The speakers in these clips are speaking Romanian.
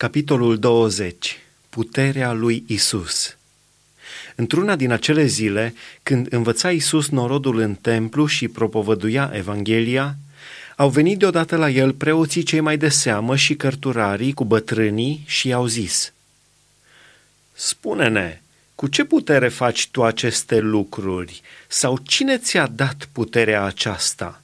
Capitolul 20. Puterea lui Isus. Într-una din acele zile, când învăța Isus norodul în templu și propovăduia Evanghelia, au venit deodată la el preoții cei mai de seamă și cărturarii cu bătrânii și i-au zis: „Spune-ne, cu ce putere faci tu aceste lucruri? Sau cine ți-a dat puterea aceasta?”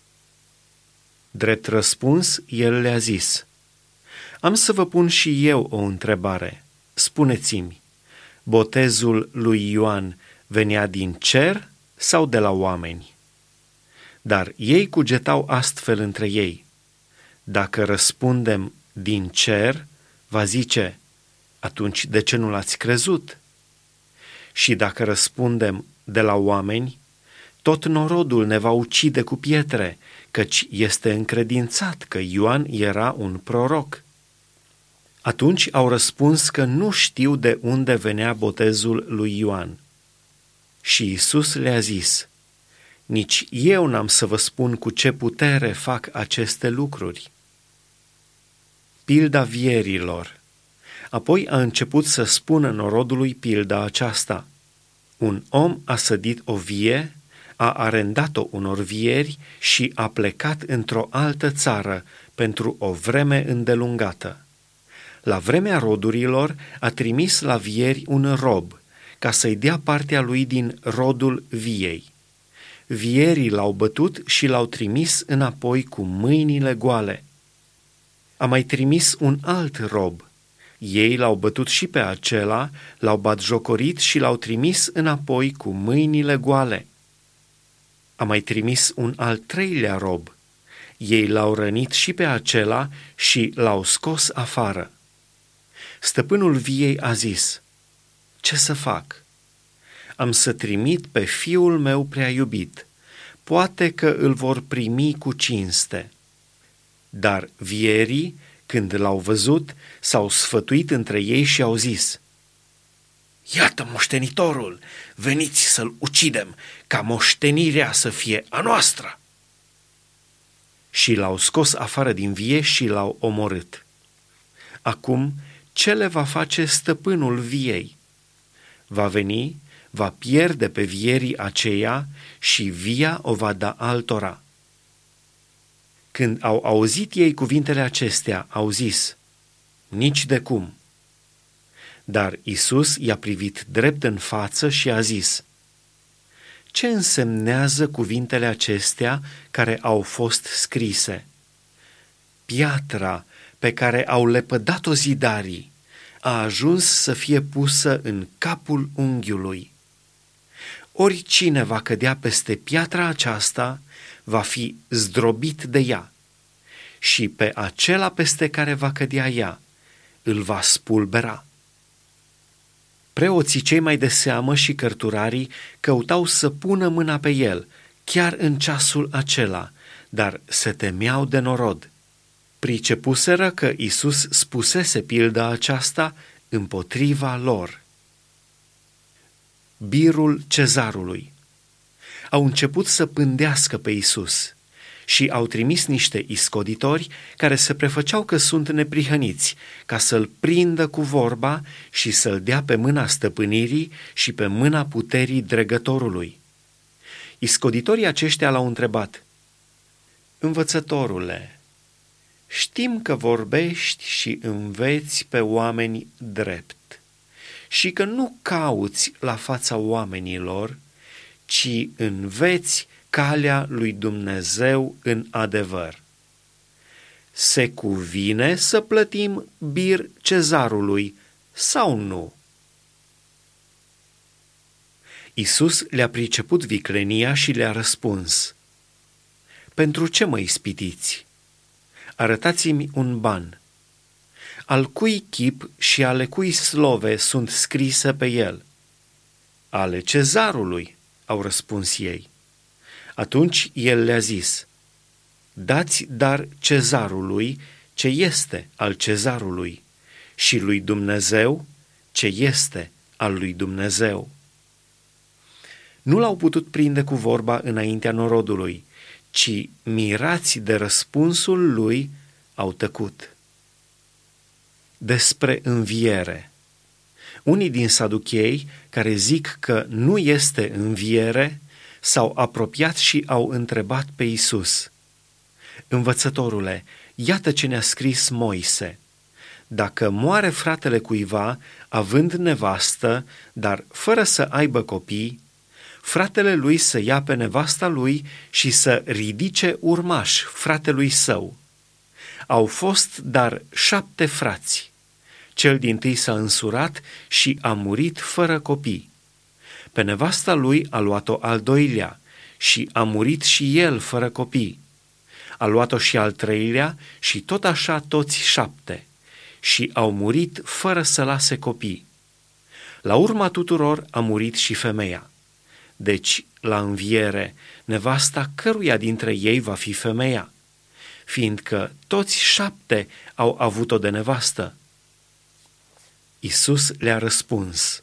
Drept răspuns, el le-a zis: „Am să vă pun și eu o întrebare. Spuneți-mi, botezul lui Ioan venea din cer sau de la oameni?” Dar ei cugetau astfel între ei: „Dacă răspundem din cer, va zice: atunci de ce nu l-ați crezut? Și dacă răspundem de la oameni, tot norodul ne va ucide cu pietre, căci este încredințat că Ioan era un proroc.” Atunci au răspuns că nu știu de unde venea botezul lui Ioan. Și Isus le-a zis: „Nici eu n-am să vă spun cu ce putere fac aceste lucruri.” Pilda vierilor. Apoi a început să spună norodului pilda aceasta: Un om a sădit o vie, a arendat-o unor vieri și a plecat într-o altă țară pentru o vreme îndelungată. La vremea rodurilor a trimis la vieri un rob, ca să-i dea partea lui din rodul viei. Vierii l-au bătut și l-au trimis înapoi cu mâinile goale. A mai trimis un alt rob. Ei l-au bătut și pe acela, l-au batjocorit și l-au trimis înapoi cu mâinile goale. A mai trimis un al treilea rob. Ei l-au rănit și pe acela și l-au scos afară. Stăpânul viei a zis: „Ce să fac? Am să trimit pe fiul meu prea iubit, poate că îl vor primi cu cinste.” Dar vierii, când l-au văzut, s-au sfătuit între ei și au zis: „Iată moștenitorul, veniți să-l ucidem, ca moștenirea să fie a noastră.” Și l-au scos afară din vie și l-au omorât. Acum, ce le va face stăpânul viei? Va veni, va pierde pe vierii aceia și via o va da altora. Când au auzit ei cuvintele acestea, au zis: „Nici de cum.” Dar Isus i-a privit drept în față și a zis: „Ce însemnează cuvintele acestea care au fost scrise? Piatra pe care au lepădat-o zidarii a ajuns să fie pusă în capul unghiului. Oricine va cădea peste piatra aceasta va fi zdrobit de ea, și pe acela peste care va cădea ea îl va spulbera.” Preoții cei mai de seamă și cărturarii căutau să pună mâna pe el, chiar în ceasul acela, dar se temeau de norod. Pricepuseră că Isus spusese pilda aceasta împotriva lor. Birul cezarului. Au început să pândească pe Isus și au trimis niște iscoditori care se prefăceau că sunt neprihăniți, ca să-l prindă cu vorba și să-l dea pe mâna stăpânirii și pe mâna puterii dregătorului. Iscoditorii aceștia l-au întrebat: „Învățătorule, știm că vorbești și înveți pe oameni drept și că nu cauți la fața oamenilor, ci înveți calea lui Dumnezeu în adevăr. Se cuvine să plătim bir cezarului sau nu?” Isus le-a priceput viclenia și le-a răspuns: „Pentru ce mă ispitiți? Arătați-mi un ban. Al cui chip și ale cui slove sunt scrise pe el?” „Ale cezarului,” au răspuns ei. Atunci el le-a zis: „Dați dar cezarului ce este al cezarului și lui Dumnezeu ce este al lui Dumnezeu.” Nu l-au putut prinde cu vorba înaintea norodului, ci, mirați de răspunsul lui, au tăcut. despre înviere. Unii din saduchei, care zic că nu este înviere, s-au apropiat și au întrebat pe Iisus: Învățătorule, iată ce ne-a scris Moise. Dacă moare fratele cuiva, având nevastă, dar fără să aibă copii, fratele lui să ia pe nevasta lui și să ridice urmași fratelui său. Au fost dar 7 frați. Cel dintâi s-a însurat și a murit fără copii. Pe nevasta lui a luat-o al doilea și a murit și el fără copii. A luat-o și al treilea și tot așa toți 7 și au murit fără să lase copii. La urma tuturor a murit și femeia. Deci, la înviere, nevasta căruia dintre ei va fi femeia? Fiindcă toți 7 au avut-o de nevastă. Iisus le-a răspuns: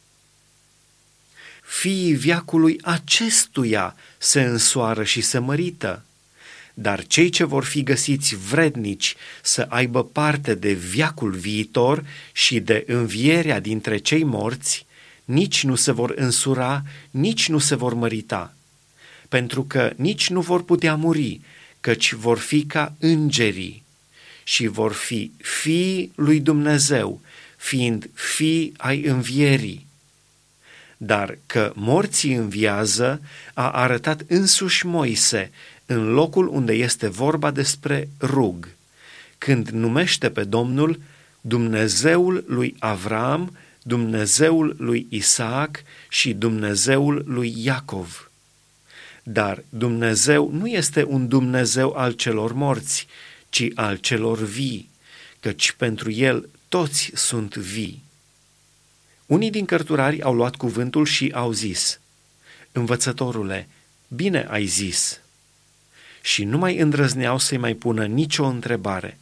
Fiii veacului acestuia se însoară și se mărită, dar cei ce vor fi găsiți vrednici să aibă parte de veacul viitor și de învierea dintre cei morți, nici nu se vor însura, nici nu se vor mărita, pentru că nici nu vor putea muri, căci vor fi ca îngerii și vor fi fii lui Dumnezeu, fiind fii ai învierii. Dar că morții înviază a arătat însuși Moise în locul unde este vorba despre rug, când numește pe Domnul Dumnezeul lui Avram, Dumnezeul lui Isaac și Dumnezeul lui Iacov. Dar Dumnezeu nu este un Dumnezeu al celor morți, ci al celor vii, căci pentru El toți sunt vii. Unii din cărturari au luat cuvântul și au zis: Învățătorule, bine ai zis. Și nu mai îndrăzneau să-i mai pună nicio întrebare.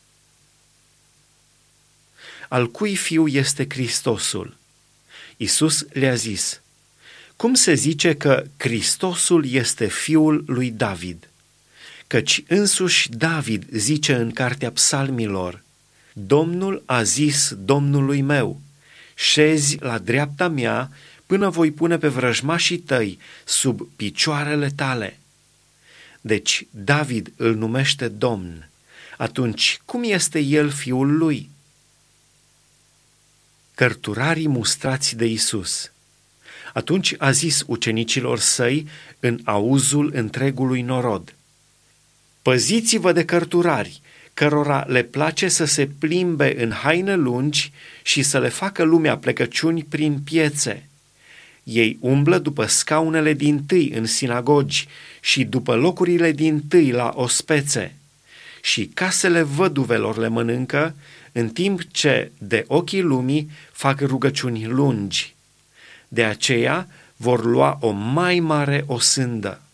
Al cui fiu este Hristosul? Iisus le-a zis: Cum se zice că Hristosul este fiul lui David? Căci însuși David zice în cartea Psalmilor: Domnul a zis Domnului meu: șezi la dreapta mea până voi pune pe vrăjmașii tăi sub picioarele tale. Deci David îl numește Domn. Atunci cum este el fiul lui? Cărturarii mustrați de Iisus. Atunci a zis ucenicilor săi în auzul întregului norod: Păziți-vă de cărturari, cărora le place să se plimbe în haine lungi și să le facă lumea plecăciuni prin piețe. Ei umblă după scaunele dintâi în sinagogi și după locurile dintâi la ospețe și casele văduvelor le mănâncă, în timp ce de ochii lumii fac rugăciuni lungi. De aceea vor lua o mai mare osândă.